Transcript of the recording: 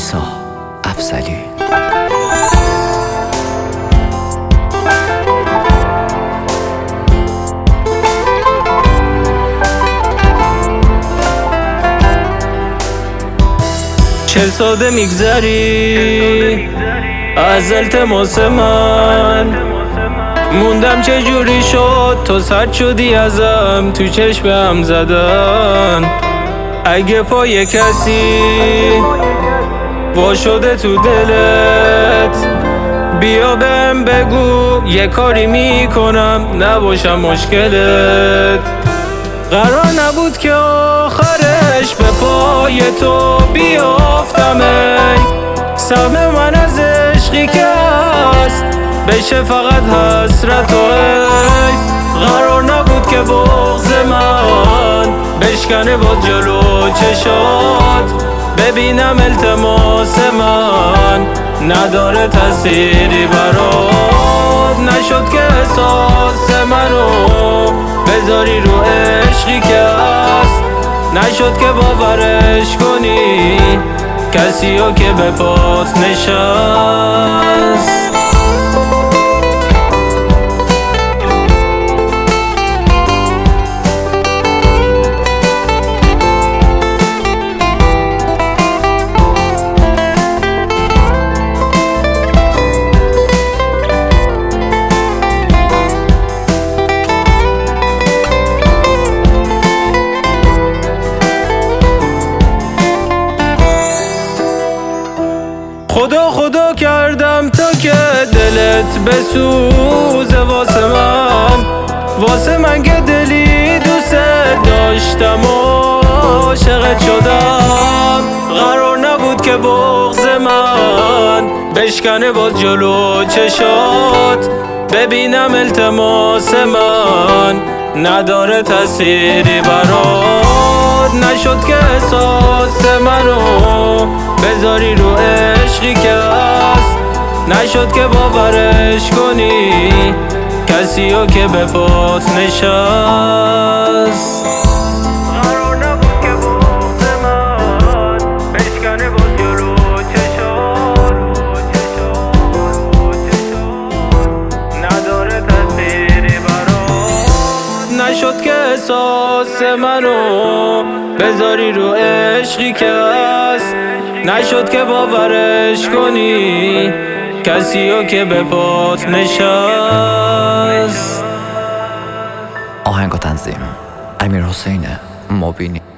پاریسا افضلی. چه ساده میگذری از التماس من، موندم چه جوری شد تو سرد شدی ازم تو چشمم زدن. اگه پای کسی وا شده تو دلت بیا بهم بگو یه کاری میکنم نباشم مشکلت. قرار نبود که آخرش به پای تو بیافتم، ای سهم من از عشقی که هست بشه فقط حسرت و ای. قرار نبود که بغض من بشکنه باز جلو چشات، ببینم التماس من نداره تأثیری برات. نشد که احساس منو بذاری رو عشقی که هست، نشد که باورش کنی کسیو که به پات نشست. خدا کردم تا که دلت بسوزه واسه من که دلی دوست داشتم و عاشقت شدم. قرار نبود که بغض من بشکنه باز جلو چشات، ببینم التماس من نداره تأثیری برات. نشد که احساس منو بذاری رو عشقی که هست، نشد که باورش کنی کسیو که به پات نشست. قرار نبود که بغض من بشکنه باز جلو چشات، نداره تأثیری برات. نشد که احساس منو بذاری رو عشقی که هست، نشد که باورش کنی کسیو که به پات نشست. آهنگ و تنظیم امیرحسین مبینی.